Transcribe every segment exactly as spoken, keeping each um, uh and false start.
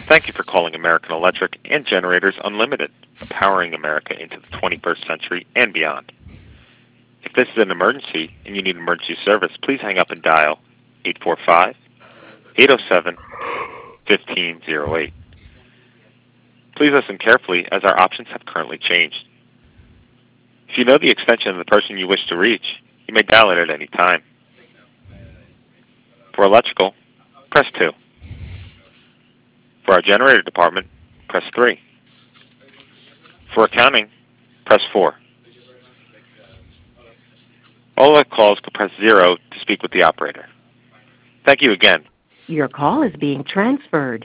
Thank you for calling American Electric and Generators Unlimited, powering America into the twenty-first century and beyond. If this is an emergency and you need emergency service, please hang up and dial eight four five, eight zero seven, one five zero eight. Please listen carefully as our options have currently changed. If you know the extension of the person you wish to reach, you may dial it at any time. For electrical, press two. For our generator department, press three. For accounting, press four. All other calls can press zero to speak with the operator. Thank you again. Your call is being transferred.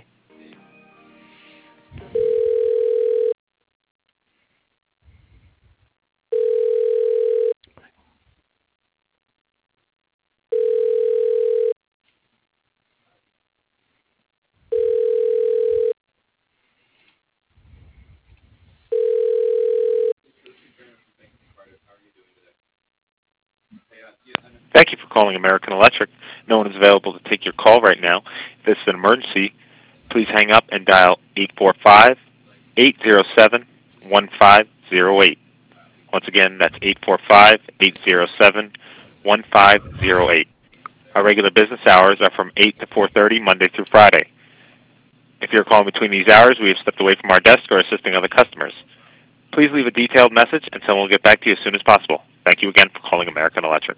Thank you for calling American Electric. No one is available to take your call right now. If this is an emergency, please hang up and dial eight four five, eight zero seven, one five zero eight. Once again, that's eight four five, eight zero seven, one five zero eight. Our regular business hours are from eight to four thirty, Monday through Friday. If you're calling between these hours, we have stepped away from our desk or assisting other customers. Please leave a detailed message and someone will get back to you as soon as possible. Thank you again for calling American Electric.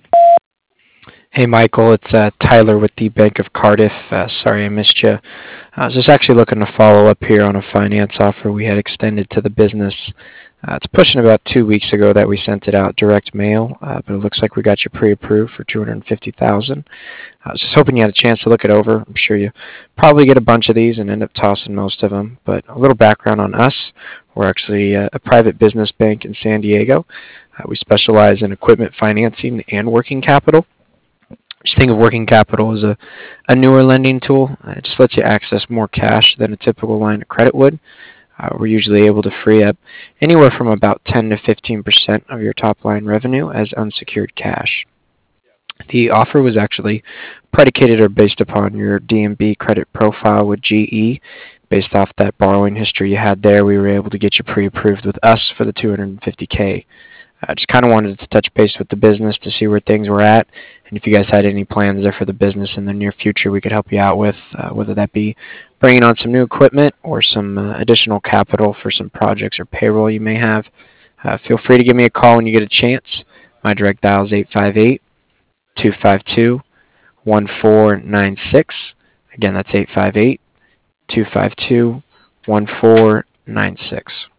Hey, Michael, it's uh, Tyler with the Bank of Cardiff. Uh, sorry I missed you. I was just actually looking to follow up here on a finance offer we had extended to the business. Uh, it's pushing about two weeks ago that we sent it out direct mail, uh, but it looks like we got you pre-approved for two hundred fifty thousand dollars. I was just hoping you had a chance to look it over. I'm sure you probably get a bunch of these and end up tossing most of them, but a little background on us. We're actually a, a private business bank in San Diego. Uh, we specialize in equipment financing and working capital. Just think of working capital as a, a newer lending tool. It just lets you access more cash than a typical line of credit would. Uh, we're usually able to free up anywhere from about ten to fifteen percent of your top line revenue as unsecured cash. The offer was actually predicated or based upon your D and B credit profile with G E. Based off that borrowing history you had there, we were able to get you pre-approved with us for the two hundred fifty K. I just kind of wanted to touch base with the business to see where things were at, and if you guys had any plans there for the business in the near future we could help you out with, uh, whether that be bringing on some new equipment or some uh, additional capital for some projects or payroll you may have. Uh, feel free to give me a call when you get a chance. My direct dial is eight five eight, two five two, one four nine six. Again, that's eight five eight, two five two, one four nine six.